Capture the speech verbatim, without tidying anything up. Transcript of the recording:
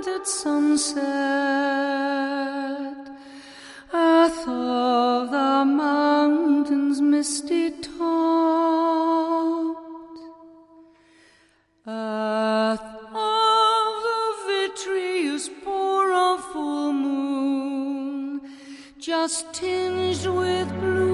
at sunset, earth of the mountains misty topped, earth of the vitreous pour of full moon, just tinged with blue